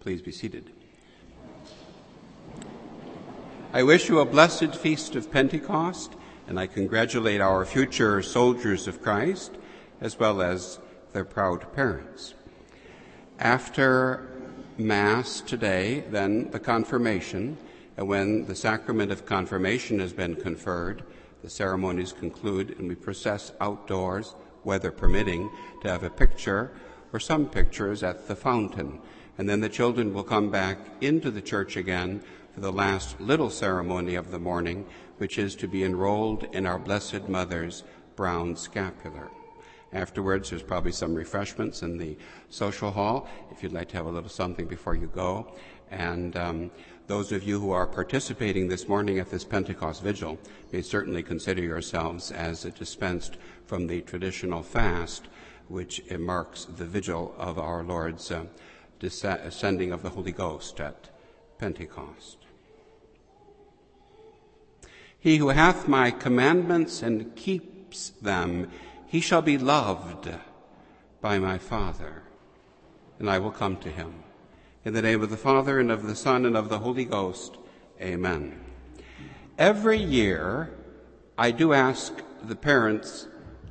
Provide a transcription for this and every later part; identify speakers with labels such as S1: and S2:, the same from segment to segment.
S1: Please be seated. I wish you a blessed feast of Pentecost, and I congratulate our future soldiers of Christ, as well as their proud parents. After Mass today, then the confirmation, and when the sacrament of confirmation has been conferred, the ceremonies conclude and we process outdoors, weather permitting, to have a picture or some pictures at the fountain. And then the children will come back into the church again for the last little ceremony of the morning, which is to be enrolled in our Blessed Mother's brown scapular. Afterwards, there's probably some refreshments in the social hall, if you'd like to have a little something before you go. And those of you who are participating this morning at this Pentecost Vigil may certainly consider yourselves as dispensed from the traditional fast, which marks the vigil of our Lord's ascending of the Holy Ghost at Pentecost. He who hath my commandments and keeps them, he shall be loved by my Father, and I will come to him. In the name of the Father, and of the Son, and of the Holy Ghost, amen. Every year, I do ask the parents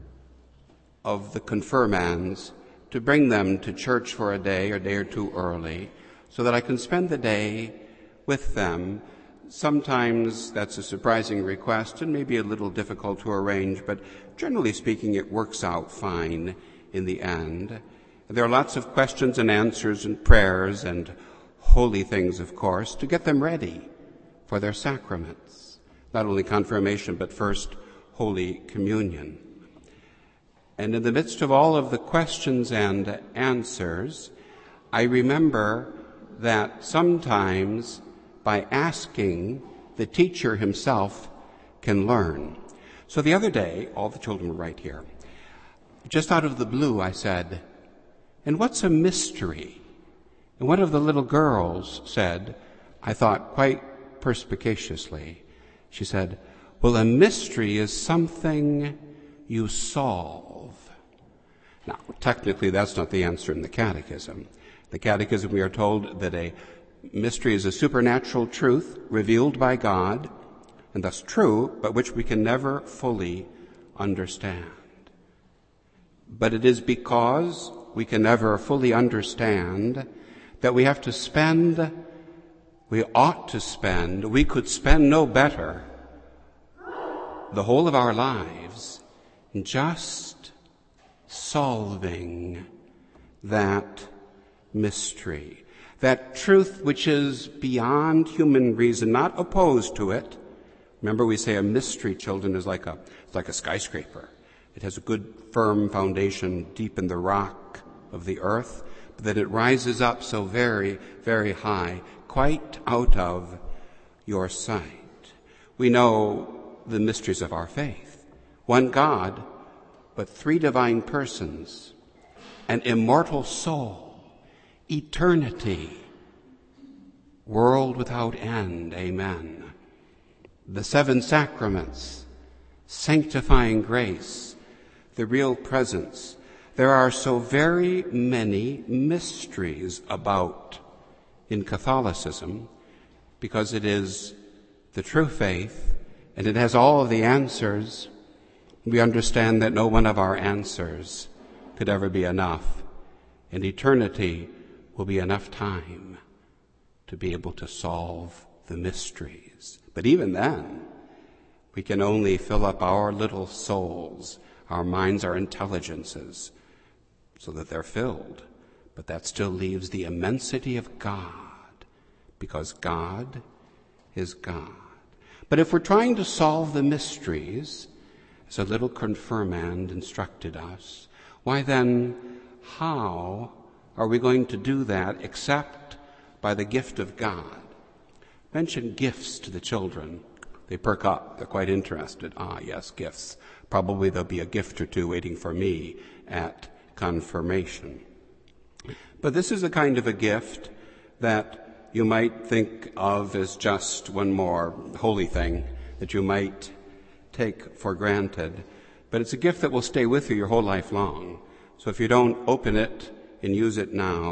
S1: of the confirmands to bring them to church for a day or two early, so that I can spend the day with them. Sometimes that's a surprising request and maybe a little difficult to arrange, but generally speaking, it works out fine in the end. There are lots of questions and answers and prayers and holy things, of course, to get them ready for their sacraments. Not only confirmation, but first Holy Communion. And in the midst of all of the questions and answers, I remember that sometimes by asking, the teacher himself can learn. So the other day, all the children were right here. Just out of the blue, I said, "And what's a mystery?" And one of the little girls said, I thought quite perspicaciously, she said, "Well, a mystery is something you solve." Now, technically, that's not the answer in the Catechism. The Catechism, we are told that a mystery is a supernatural truth revealed by God, and thus true, but which we can never fully understand. But it is because we can never fully understand that we have to spend, we ought to spend, we could spend no better the whole of our lives in just solving that mystery. That truth which is beyond human reason, not opposed to it. Remember, we say a mystery, children, is like a skyscraper. It has a good, firm foundation deep in the rock of the earth, but that it rises up so very, very high, quite out of your sight. We know the mysteries of our faith. One God, but three divine persons, an immortal soul, eternity, world without end, amen. The seven sacraments, sanctifying grace, the real presence. There are so very many mysteries about in Catholicism because it is the true faith and it has all of the answers. We understand that no one of our answers could ever be enough, and eternity will be enough time to be able to solve the mysteries. But even then, we can only fill up our little souls, our minds, our intelligences, so that they're filled. But that still leaves the immensity of God, because God is God. But if we're trying to solve the mysteries, as a little confirmand instructed us, why then, how are we going to do that except by the gift of God? Mention gifts to the children. They perk up. They're quite interested. Ah, yes, gifts. Probably there'll be a gift or two waiting for me at confirmation. But this is a kind of a gift that you might think of as just one more holy thing that you might take for granted. But it's a gift that will stay with you your whole life long. So if you don't open it and use it now,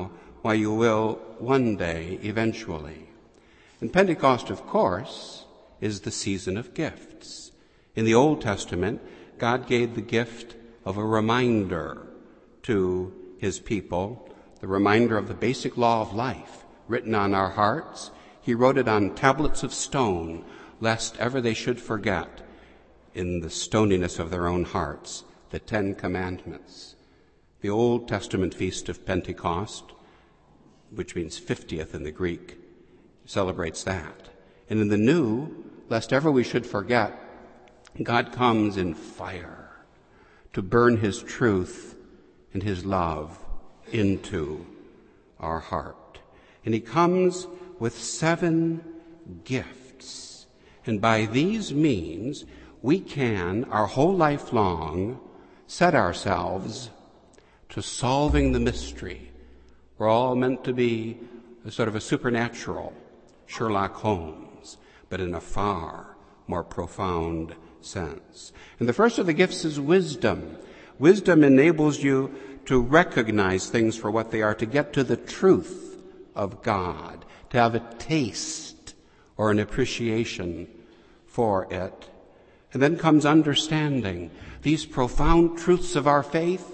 S1: why you will one day, eventually. And Pentecost, of course, is the season of gifts. In the Old Testament, God gave the gift of a reminder to his people, the reminder of the basic law of life written on our hearts. He wrote it on tablets of stone, lest ever they should forget, in the stoniness of their own hearts, the 10 Commandments. The Old Testament feast of Pentecost, which means 50th in the Greek, celebrates that. And in the New, lest ever we should forget, God comes in fire to burn his truth and his love into our heart. And he comes with 7 gifts. And by these means, we can, our whole life long, set ourselves to solving the mystery. We're all meant to be a sort of a supernatural Sherlock Holmes, but in a far more profound sense. And the first of the gifts is wisdom. Wisdom enables you to recognize things for what they are, to get to the truth of God, to have a taste or an appreciation for it. And then comes understanding. These profound truths of our faith,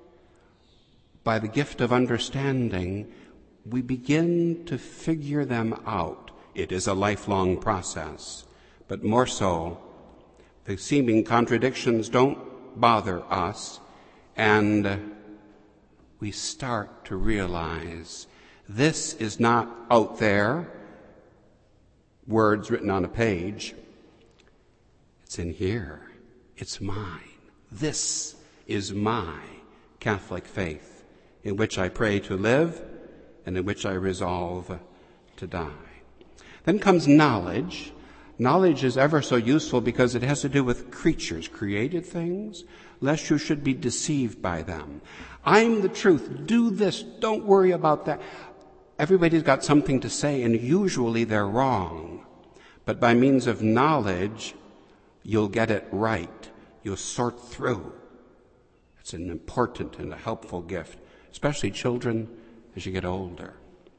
S1: by the gift of understanding, we begin to figure them out. It is a lifelong process, but more so, the seeming contradictions don't bother us, and we start to realize this is not out there, words written on a page. It's in here. It's mine. This is my Catholic faith, in which I pray to live and in which I resolve to die. Then comes knowledge. Knowledge is ever so useful because it has to do with creatures, created things, lest you should be deceived by them. I'm the truth. Do this. Don't worry about that. Everybody's got something to say, and usually they're wrong. But by means of knowledge, you'll get it right. You'll sort through. It's an important and a helpful gift, especially children as you get older.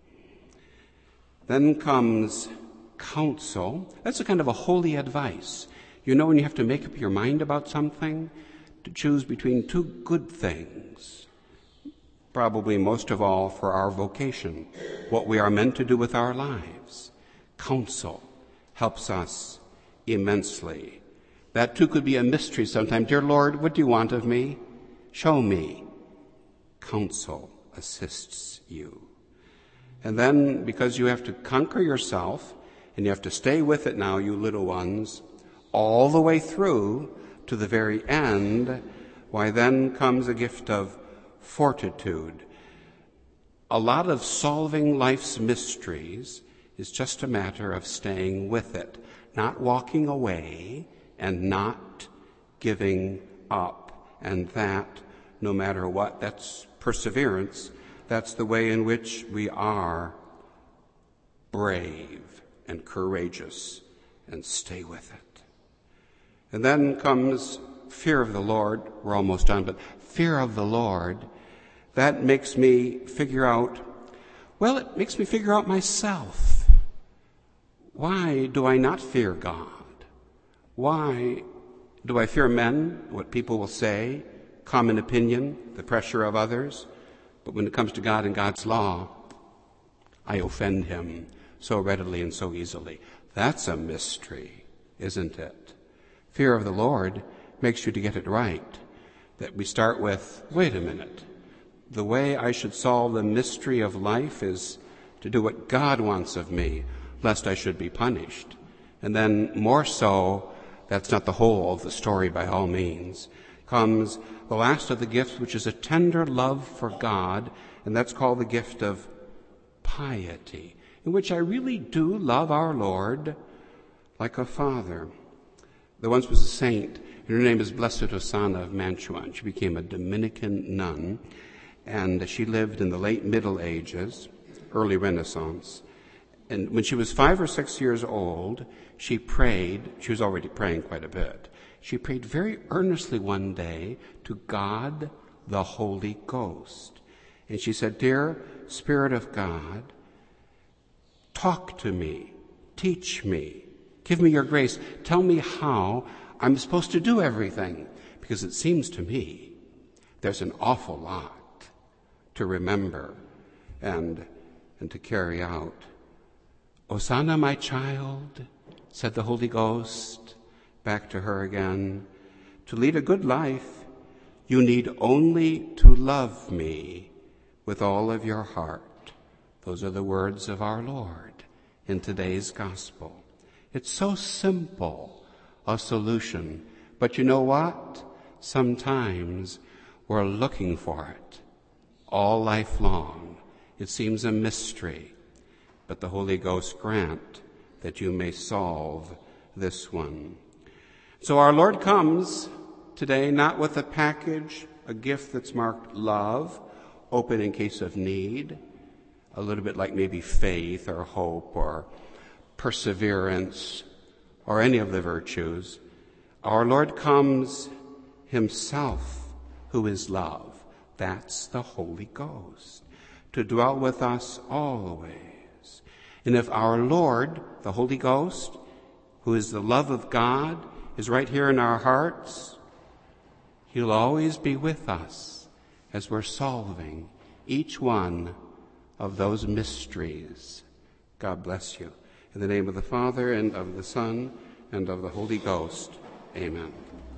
S1: Then comes counsel. That's a kind of a holy advice. You know, when you have to make up your mind about something, to choose between 2 good things, probably most of all for our vocation, what we are meant to do with our lives. Counsel helps us immensely. That too could be a mystery sometimes. Dear Lord, what do you want of me? Show me. Counsel assists you. And then, because you have to conquer yourself, and you have to stay with it now, you little ones, all the way through to the very end, why then comes a gift of fortitude. A lot of solving life's mysteries is just a matter of staying with it, not walking away and not giving up. And that, no matter what, that's perseverance. That's the way in which we are brave and courageous and stay with it. And then comes fear of the Lord. We're almost done, but fear of the Lord, that makes me figure out, well, it makes me figure out myself. Why do I not fear God? Why do I fear men, what people will say, common opinion, the pressure of others? But when it comes to God and God's law, I offend him so readily and so easily. That's a mystery, isn't it? Fear of the Lord makes you to get it right. That we start with, wait a minute, the way I should solve the mystery of life is to do what God wants of me, lest I should be punished. And then more so, that's not the whole of the story by all means, comes the last of the gifts, which is a tender love for God, and that's called the gift of piety, in which I really do love our Lord like a father. There once was a saint, and her name is Blessed Osana of Mantua, and she became a Dominican nun, and she lived in the late Middle Ages, early Renaissance. And when she was 5 or 6 years old, she prayed. She was already praying quite a bit. She prayed very earnestly one day to God, the Holy Ghost. And she said, "Dear Spirit of God, talk to me, teach me, give me your grace. Tell me how I'm supposed to do everything, because it seems to me there's an awful lot to remember and to carry out." "Hosanna, my child," said the Holy Ghost back to her again. "To lead a good life, you need only to love me with all of your heart." Those are the words of our Lord in today's gospel. It's so simple a solution, but you know what? Sometimes we're looking for it all life long. It seems a mystery, but the Holy Ghost grant that you may solve this one. So our Lord comes today not with a package, a gift that's marked love, open in case of need, a little bit like maybe faith or hope or perseverance or any of the virtues. Our Lord comes himself, who is love. That's the Holy Ghost, to dwell with us always. And if our Lord, the Holy Ghost, who is the love of God, is right here in our hearts, he'll always be with us as we're solving each one of those mysteries. God bless you. In the name of the Father, and of the Son, and of the Holy Ghost. Amen.